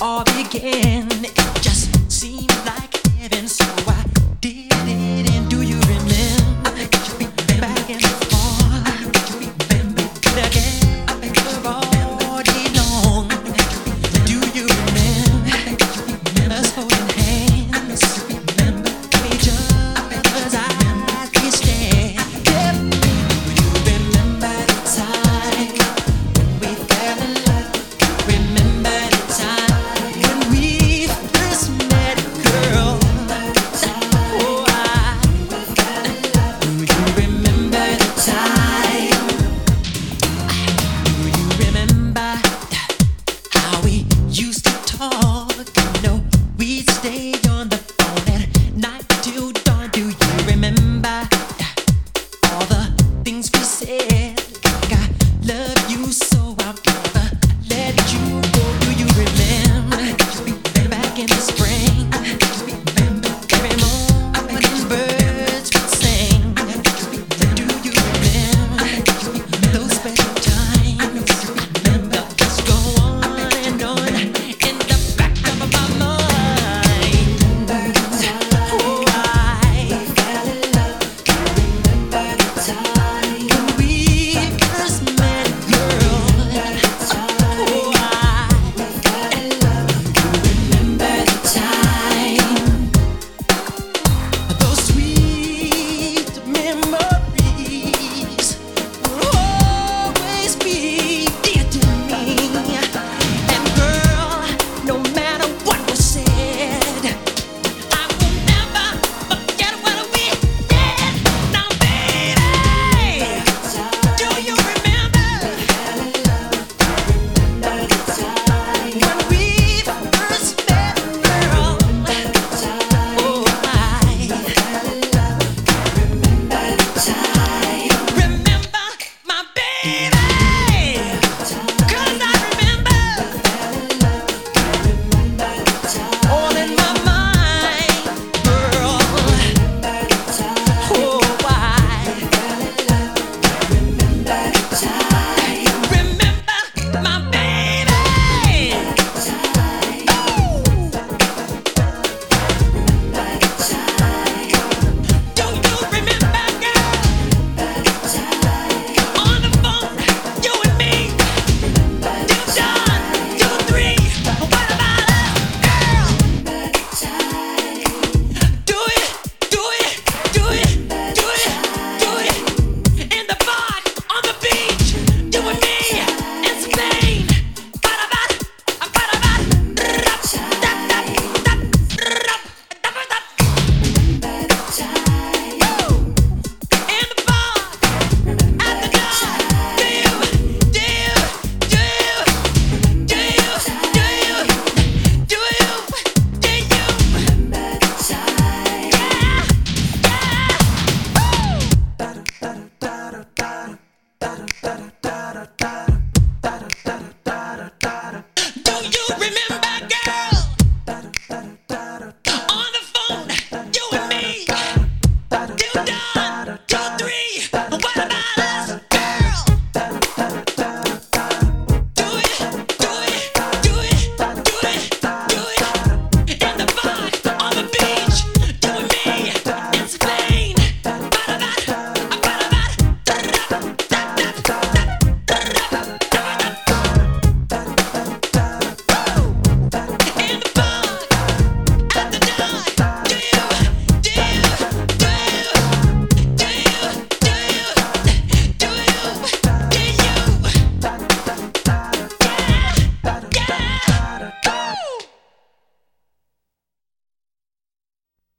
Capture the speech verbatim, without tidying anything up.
all began. It just seemed like heaven, so I did it. And do you remember back and forth? Together all day long. Do you remember us holding hands? Each other's eyes we stare. Do you remember the time when we fell in love? Remember the time when we first met, girl? Oh, I, do you remember the time? Do you remember how we used to talk? You know, we'd stay